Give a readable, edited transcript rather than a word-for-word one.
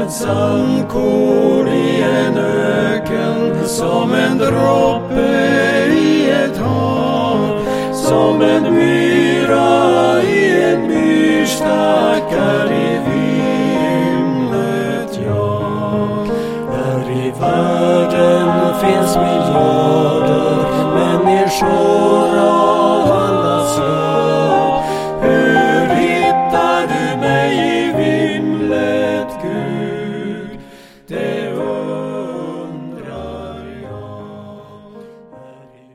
ett sandkorn i en öken, som en droppe i ett hav, som en myra i en myrstackar i vimlet jag. Där i världen finns miljarder människor